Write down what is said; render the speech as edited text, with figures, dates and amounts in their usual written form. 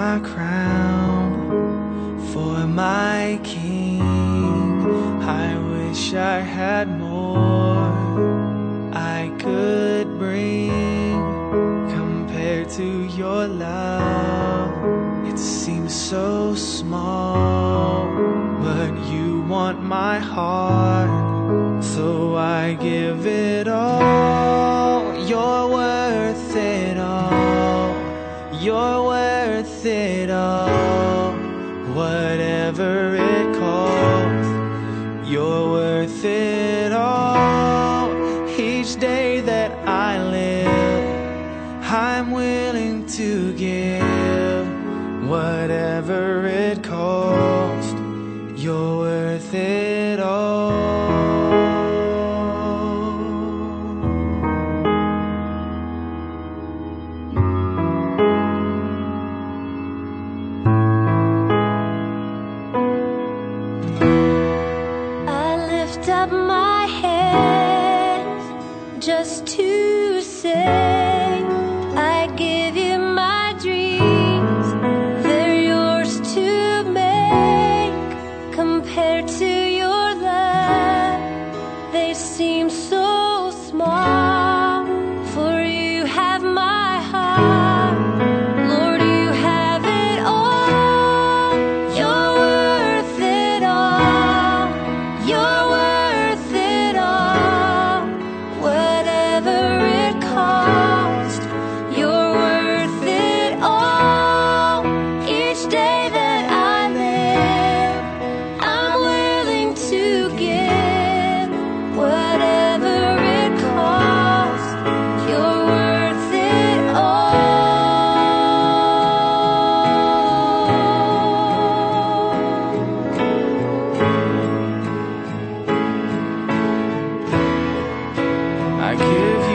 my crown, for my King. I wish I had more I could bring compared to your love. It seems so small, but you want my heart, so I give it all. You're worth it all. You're worth it all. Whatever it costs, you're worth it all. Each day that I live, I'm willing to give. Whatever it costs, you're worth it all. Up my hands just to say I give you my dreams. They're yours to make. Compared to your love, they seem so small, for you have my heart. Lord, you have it all. You're worth it all. You're worth it all. Whatever it costs, you're worth it all. Each day that I live, I'm willing to give. Whatever it costs, you're worth it I give